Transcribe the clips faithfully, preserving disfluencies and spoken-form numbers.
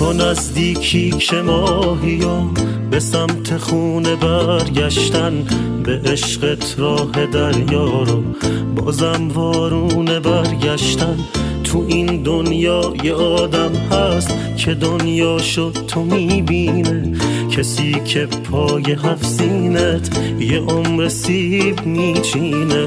تو نزدیکی که ماهیا به سمت خونه برگشتن، به عشقت راه دریا رو بازم وارونه برگشتن. تو این دنیا یه آدم هست که دنیا شد تو میبینه، کسی که پای هفت سینت یه عمر سیب میچینه.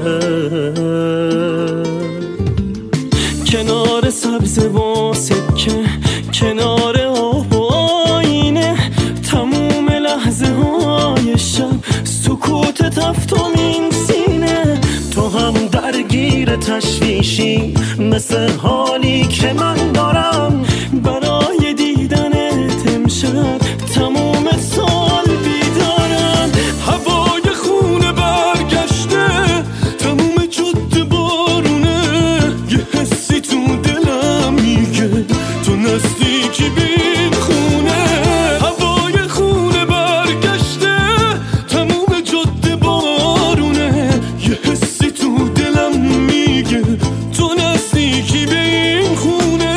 کنار سبز و سکه، کنار آب و آینه، تموم لحظه های شب سکوت تفتمین سینه. تو هم درگیر تشویشی مثل حالی که من دارم، برای دیدنت امشب تموم سال بیدارم. هوای خونه برگشته، تموم جاده بارونه، یه حسی تو دلم میگه تو نزدیکی بین خونه. هوای خونه برگشته، تموم جاده بارونه، یه حسی تو دلم میگه تو نزدیکی بین خونه.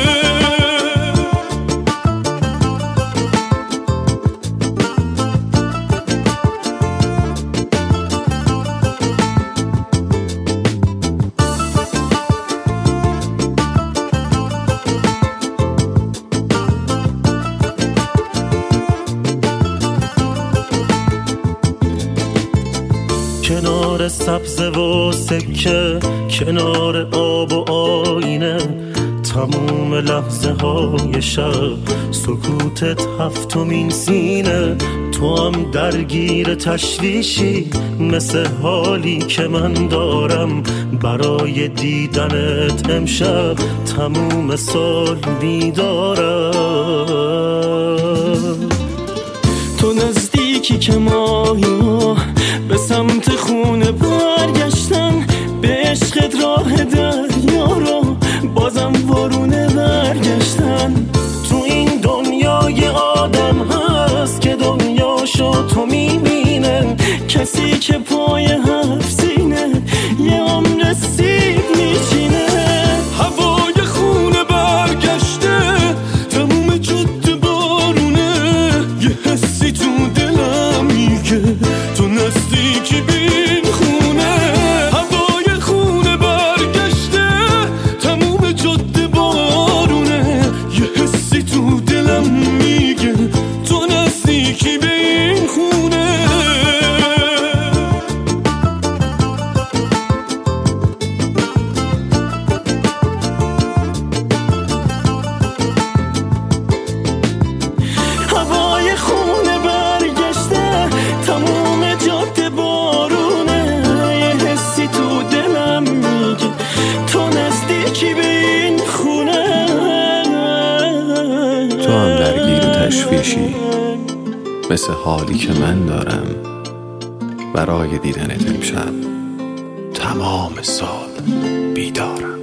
کنار سبز و سکه، کنار آب و آینه، تموم لحظه های شب سکوتت هفتمین سینه. تو هم درگیر تشویشی مثل حالی که من دارم، برای دیدنت امشب تموم سال بیدارم. تو نزدیکی که ماهی به سمت خونه برگشتن، به عشقت راه دریا رو بازم وارونه برگشتن. تو این دنیا یه آدم هست که دنیاشو تو میبینه، کسی که پای هفت سینه یه عمر سیب میچینه. هوای خونه برگشته، تموم جاده بارونه، یه حسی تو دلم میگه تو نزدیکی بین خونه. هوای خونه برگشته، تموم جاده بارونه، یه حسی تو دلم میگه تو نزدیکی بین خونه. هوای خونه برگشته، تموم جاده بارونه، یه حسی تو دلم میگه تو نزدیکی به این خونه. تو هم درگیر تشویشی مثل حالی که من دارم، برای دیدنت امشب تمام سال بیدارم.